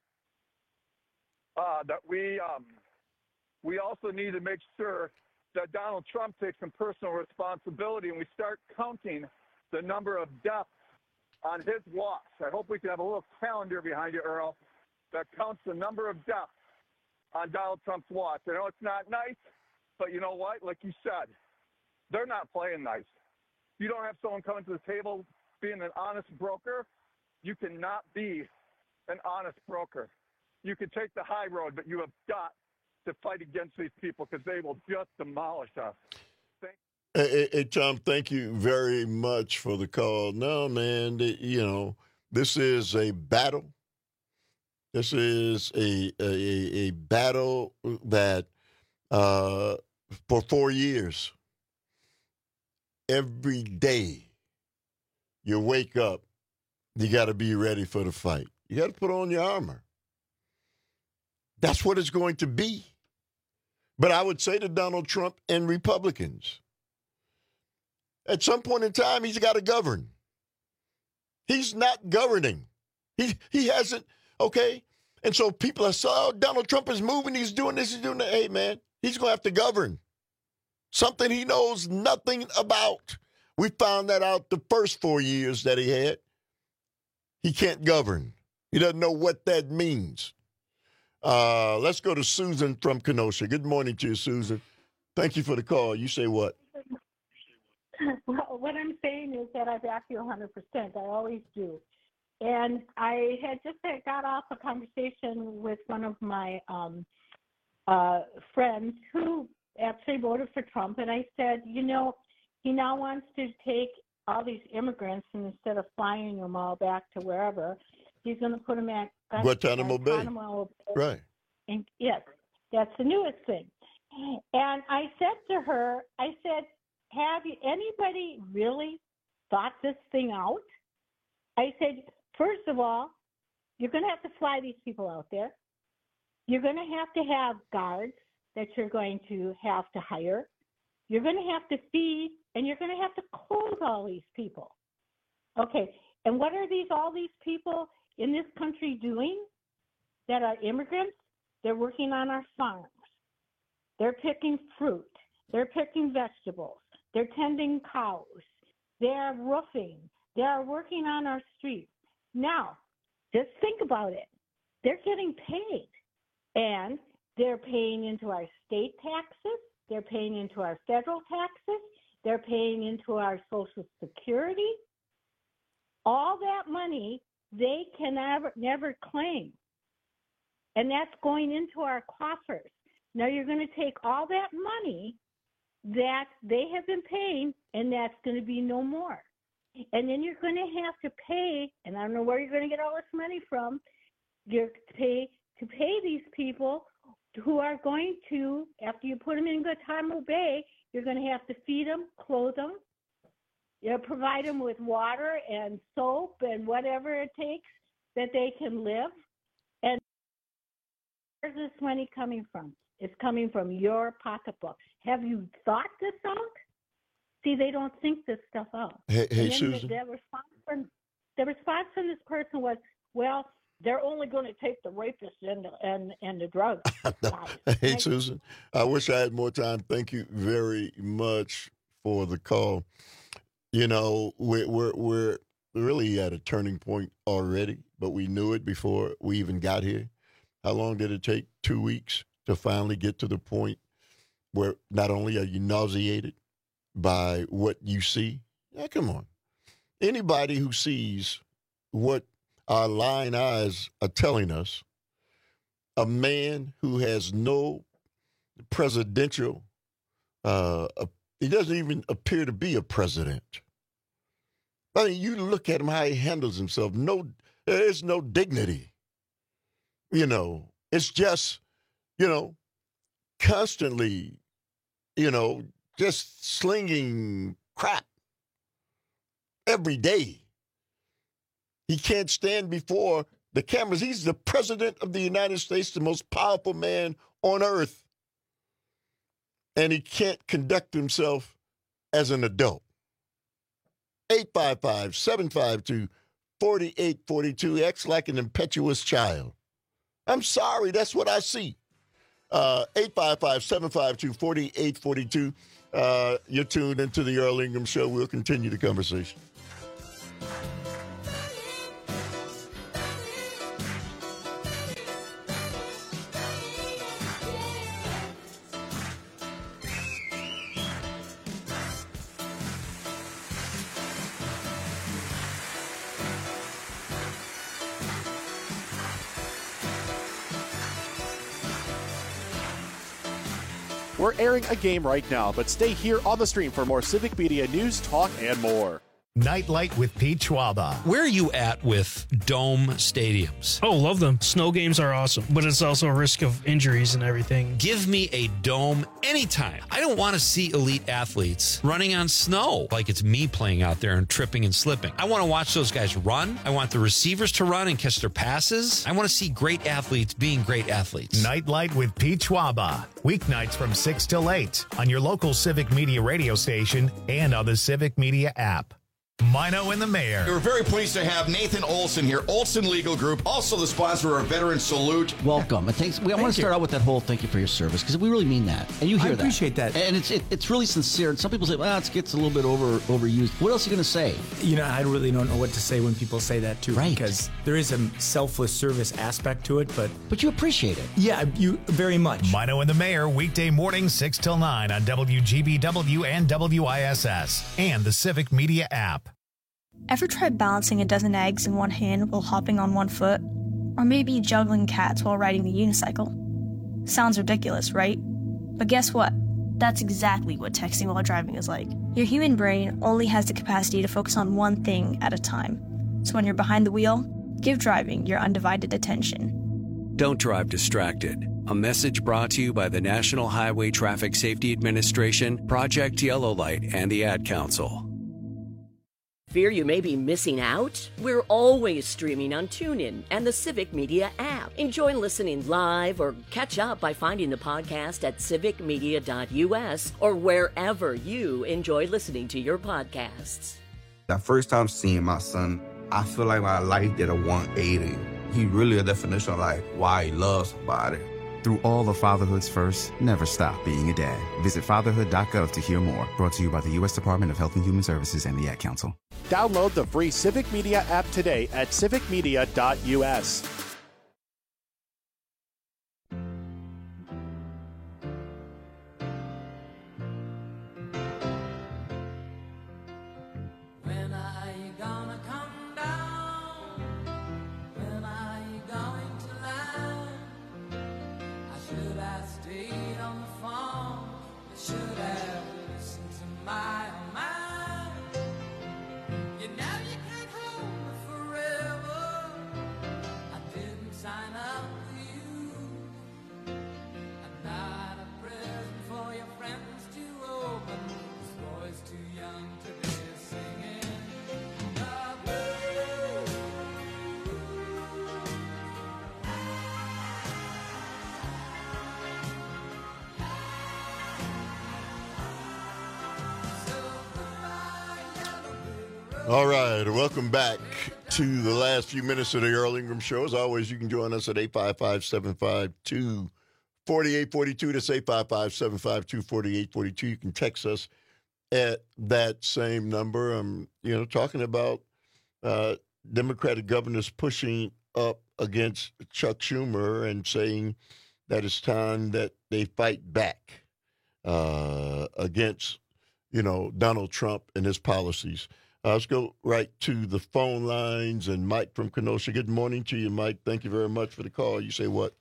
uh, that we um, we also need to make sure that Donald Trump takes some personal responsibility and we start counting the number of deaths on his watch. I hope we can have a little calendar behind you, Earl, that counts the number of deaths on Donald Trump's watch. I know it's not nice, but you know what? Like you said, they're not playing nice. You don't have someone coming to the table being an honest broker. You cannot be an honest broker. You can take the high road, but you have got to fight against these people because they will just demolish us. Thank- hey, hey, Tom, thank you very much for the call. No, man, you know, this is a battle. This is a a, a battle that uh, for four years, every day you wake up, you got to be ready for the fight. You got to put on your armor. That's what it's going to be. But I would say to Donald Trump and Republicans, at some point in time, he's got to govern. He's not governing. He he hasn't, okay? And so people are saying, oh, Donald Trump is moving, he's doing this, he's doing that. Hey, man, he's going to have to govern. Something he knows nothing about. We found that out the first four years that he had. He can't govern. He doesn't know what that means. Uh, let's go to Susan from Kenosha. Good morning to you, Susan. Thank you for the call. You say what? Well, what I'm saying is that I back you one hundred percent. I always do. And I had just got off a conversation with one of my um, uh, friends who actually voted for Trump. And I said, you know, he now wants to take all these immigrants and instead of flying them all back to wherever, he's going to put them at Guantanamo Bay. Guantanamo Bay. Right. And yes, that's the newest thing. And I said to her, I said, have you, anybody really thought this thing out? I said, first of all, you're going to have to fly these people out there. You're going to have to have guards that you're going to have to hire. You're going to have to feed, and you're going to have to clothe all these people. Okay, and what are these all these people in this country doing that are immigrants? They're working on our farms. They're picking fruit. They're picking vegetables. They're tending cows. They're roofing. They're working on our streets. Now, just think about it. They're getting paid, and they're paying into our state taxes. They're paying into our federal taxes. They're paying into our Social Security. All that money they can never, never claim, and that's going into our coffers. Now you're going to take all that money that they have been paying, and that's going to be no more. And then you're going to have to pay, and I don't know where you're going to get all this money from, you're to pay, to pay these people who are going to, after you put them in Guantanamo Bay, you're going to have to feed them, clothe them, you know, provide them with water and soap and whatever it takes that they can live. And where's this money coming from? It's coming from your pocketbook. Have you thought this out? See, they don't think this stuff out. Hey, hey and then Susan. The, the, response from, the response from this person was, well, they're only going to take the rapists and, and, and the drugs. Hey, Susan, I wish I had more time. Thank you very much for the call. You know, we're, we're, we're really at a turning point already, but we knew it before we even got here. How long did it take? Two weeks to finally get to the point where not only are you nauseated by what you see, yeah, come on. Anybody who sees what our lying eyes are telling us, a man who has no presidential, uh, he doesn't even appear to be a president. I mean, you look at him, how he handles himself. No, there's no dignity. You know, it's just, you know, constantly, you know, just slinging crap every day. He can't stand before the cameras. He's the president of the United States, the most powerful man on earth. And he can't conduct himself as an adult. eight five five, seven five two, four eight four two, acts like an impetuous child. I'm sorry, that's what I see. Uh, eight five five, seven five two, four eight four two. Uh, you're tuned into the Earl Ingram Show. We'll continue the conversation. We're airing a game right now, but stay here on the stream for more Civic Media news, talk, and more. Nightlight with Pete Schwaba. Where are you at with dome stadiums? Oh, love them. Snow games are awesome, but it's also a risk of injuries and everything. Give me a dome anytime. I don't want to see elite athletes running on snow like it's me playing out there and tripping and slipping. I want to watch those guys run. I want the receivers to run and catch their passes. I want to see great athletes being great athletes. Nightlight with Pete Schwaba. Weeknights from six till eight on your local Civic Media radio station and on the Civic Media app. Mino and the Mayor. We're very pleased to have Nathan Olson here, Olson Legal Group, also the sponsor of our Veteran Salute. Welcome. And thanks. We, I Thank want to start you. out with that whole thank you for your service, because we really mean that. And you hear I that. appreciate that. And it's it, it's really sincere. And some people say, well, it gets a little bit over overused. What else are you going to say? You know, I really don't know what to say when people say that, too. Right. Because there is a selfless service aspect to it, but... But you appreciate it. Yeah, you very much. Mino and the Mayor, weekday morning, six till nine on W G B W and W I S S and the Civic Media app. Ever tried balancing a dozen eggs in one hand while hopping on one foot? Or maybe juggling cats while riding the unicycle? Sounds ridiculous, right? But guess what? That's exactly what texting while driving is like. Your human brain only has the capacity to focus on one thing at a time. So when you're behind the wheel, give driving your undivided attention. Don't drive distracted. A message brought to you by the National Highway Traffic Safety Administration, Project Yellow Light, and the Ad Council. Fear you may be missing out? We're always streaming on TuneIn and the Civic Media app. Enjoy listening live or catch up by finding the podcast at civic media dot U S or wherever you enjoy listening to your podcasts. The first time seeing my son, I feel like my life did a one eighty. He really a definition of like why he loves somebody. Through all of fatherhood's first, never stop being a dad. Visit fatherhood dot gov to hear more. Brought to you by the U S Department of Health and Human Services and the Ad Council. Download the free Civic Media app today at civic media dot U S. All right, welcome back to the last few minutes of the Earl Ingram Show. As always, you can join us at eight five five, seven five two, four eight four two. That's eight five five, seven five two, four eight four two. You can text us at that same number. I'm, you know, talking about uh, Democratic governors pushing up against Chuck Schumer and saying that it's time that they fight back uh, against, you know, Donald Trump and his policies. Uh, let's go right to the phone lines. And Mike from Kenosha. Good morning to you, Mike. Thank you very much for the call. You say what?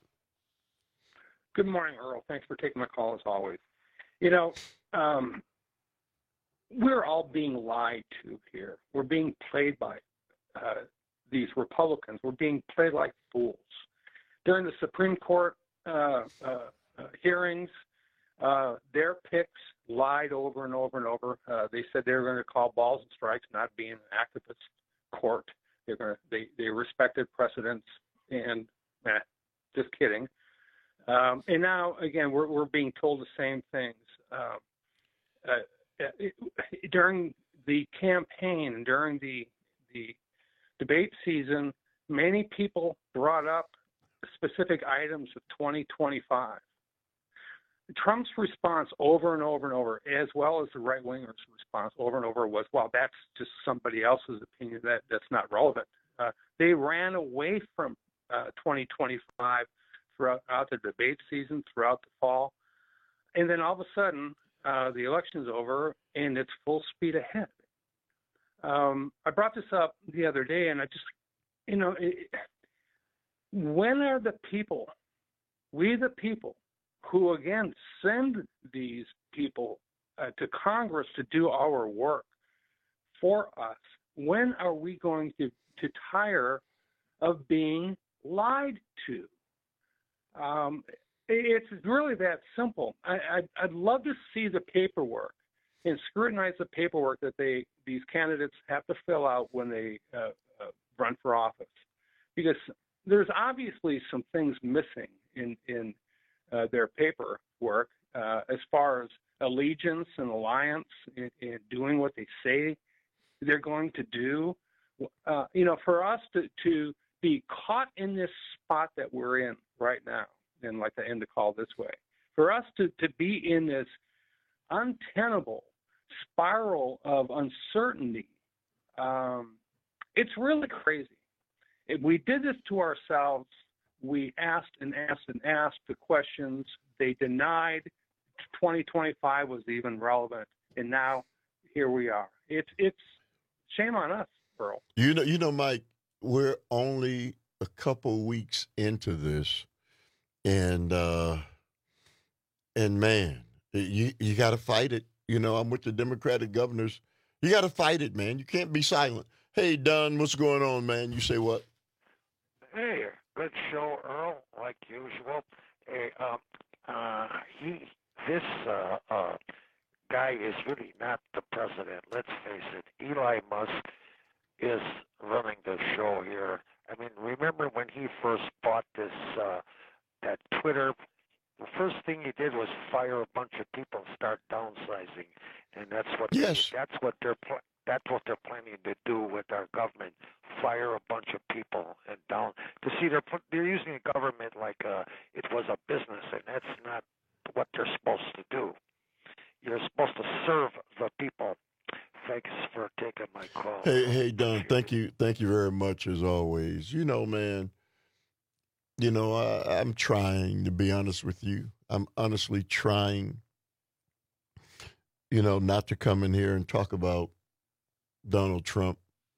Good morning, Earl. Thanks for taking my call as always. You know, um, we're all being lied to here. We're being played by uh, these Republicans. We're being played like fools. During the Supreme Court uh, uh, uh, hearings, uh, their picks lied over and over and over. Uh, they said they were going to call balls and strikes, not being an activist court. They're going to, they they respected precedents, and eh, just kidding. Um, and now again, we're we're being told the same things. Um, uh, it, during the campaign and during the the debate season, many people brought up specific items of twenty twenty-five. Trump's response over and over and over, as well as the right-wingers' response over and over, was, well, that's just somebody else's opinion. That That's not relevant. Uh, they ran away from uh, twenty twenty-five throughout the debate season, throughout the fall. And then all of a sudden, uh, the election's over, and it's full speed ahead. Um, I brought this up the other day, and I just, you know, it, when are the people, we the people, who again send these people uh, to Congress to do our work for us, when are we going to, to tire of being lied to? Um, it's really that simple. I, I'd, I'd love to see the paperwork and scrutinize the paperwork that they these candidates have to fill out when they uh, uh, run for office, because there's obviously some things missing in in uh, their paperwork uh, as far as allegiance and alliance and, and doing what they say they're going to do. Uh, you know, for us to, to be caught in this spot that we're in right now, and like to end the call this way, for us to, to be in this untenable spiral of uncertainty, um, it's really crazy. If we did this to ourselves, we asked and asked and asked the questions. They denied twenty twenty-five was even relevant, and now here we are. It's it's shame on us, Earl. You know, you know, Mike, we're only a couple weeks into this, and uh, and man, you you got to fight it. You know, I'm with the Democratic governors. You got to fight it, man. You can't be silent. Hey, Don, what's going on, man? You say what? Hey, good show, Earl, like usual. Hey, um, uh, he, this uh, uh, guy is really not the president. Let's face it. Eli Musk is running the show here. I mean, remember when he first bought this, uh, that Twitter? The first thing he did was fire a bunch of people and start downsizing, and that's what yes. they, that's what they're pl- that's what they're planning to do with our government. Fire a bunch of people and down. To see, they're put, they're using the government like uh, it was a business, and that's not what they're supposed to do. You're supposed to serve the people. Thanks for taking my call. Hey, hey, Don, thank you, thank you very much as always. You know, man. You know, I, I'm trying to be honest with you. I'm honestly trying, you know, not to come in here and talk about Donald Trump.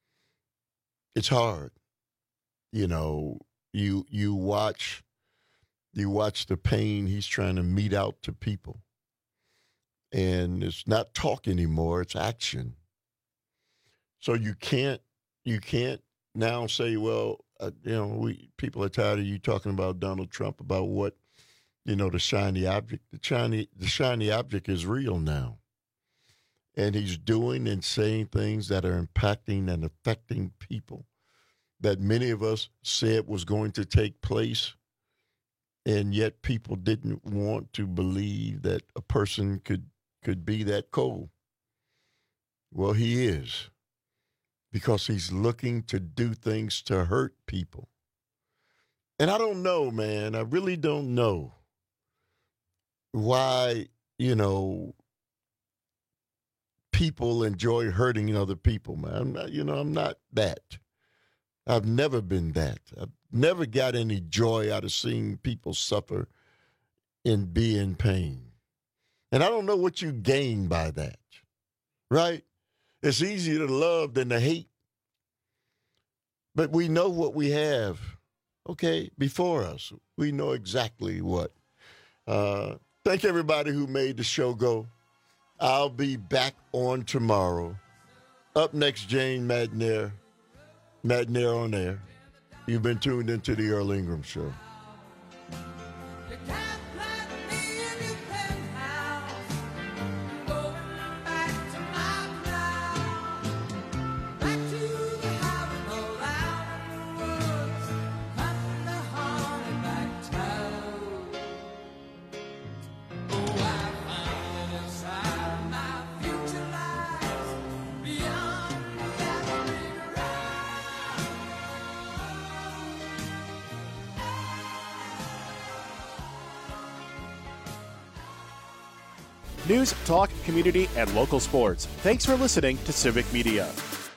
It's hard. You know, you you watch you watch the pain he's trying to mete out to people. And it's not talk anymore, it's action. So you can't you can't now say, well, Uh, you know, we people are tired of you talking about Donald Trump, about what, you know, the shiny object. The shiny, the shiny object is real now. And he's doing and saying things that are impacting and affecting people that many of us said was going to take place. And yet people didn't want to believe that a person could, could be that cold. Well, he is. Because he's looking to do things to hurt people. And I don't know, man. I really don't know why, you know, people enjoy hurting other people, man. I'm not, you know, I'm not that. I've never been that. I've never got any joy out of seeing people suffer and be in pain. And I don't know what you gain by that, right? It's easier to love than to hate. But we know what we have, okay, before us. We know exactly what. Uh, thank everybody who made the show go. I'll be back on tomorrow. Up next, Jane Madnair. Madnair on air. You've been tuned into the Earl Ingram Show. News, talk, community, and local sports. Thanks for listening to Civic Media.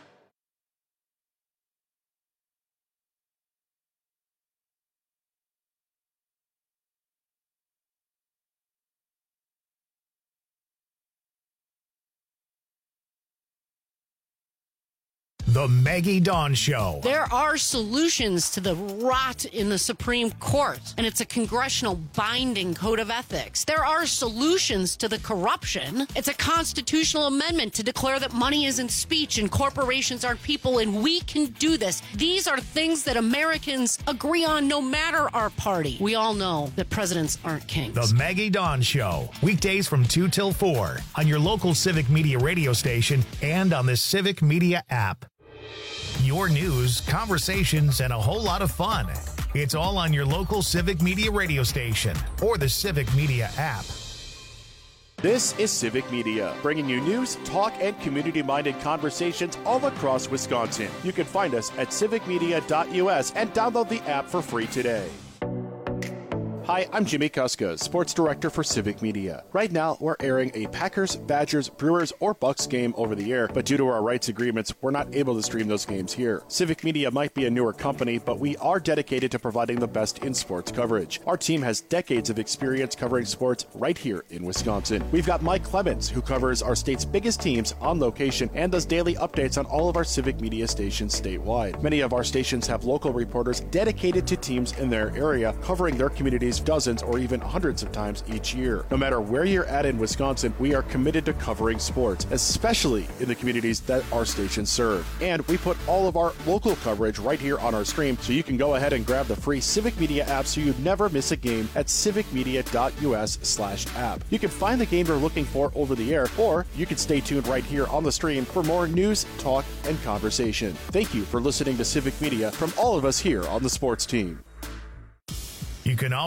The Maggie Dawn Show. There are solutions to the rot in the Supreme Court, and it's a congressional binding code of ethics. There are solutions to the corruption. It's a constitutional amendment to declare that money isn't speech and corporations aren't people, and we can do this. These are things that Americans agree on no matter our party. We all know that presidents aren't kings. The Maggie Dawn Show. Weekdays from two till four on your local Civic Media radio station and on the Civic Media app. Your news, conversations, and a whole lot of fun. It's all on your local Civic Media radio station or the Civic Media app. This is Civic Media, bringing you news, talk, and community-minded conversations all across Wisconsin. You can find us at civic media dot U S and download the app for free today. Hi, I'm Jimmy Kuska, Sports Director for Civic Media. Right now, we're airing a Packers, Badgers, Brewers, or Bucks game over the air, but due to our rights agreements, we're not able to stream those games here. Civic Media might be a newer company, but we are dedicated to providing the best in sports coverage. Our team has decades of experience covering sports right here in Wisconsin. We've got Mike Clemens, who covers our state's biggest teams on location and does daily updates on all of our Civic Media stations statewide. Many of our stations have local reporters dedicated to teams in their area, covering their communities dozens or even hundreds of times each year. No matter where you're at in Wisconsin, we are committed to covering sports, especially in the communities that our stations serve. And we put all of our local coverage right here on our stream, so you can go ahead and grab the free Civic Media app so you never miss a game at civic media dot U S slash app. You can find the game you're looking for over the air, or you can stay tuned right here on the stream for more news, talk, and conversation. Thank you for listening to Civic Media from all of us here on the sports team. You can always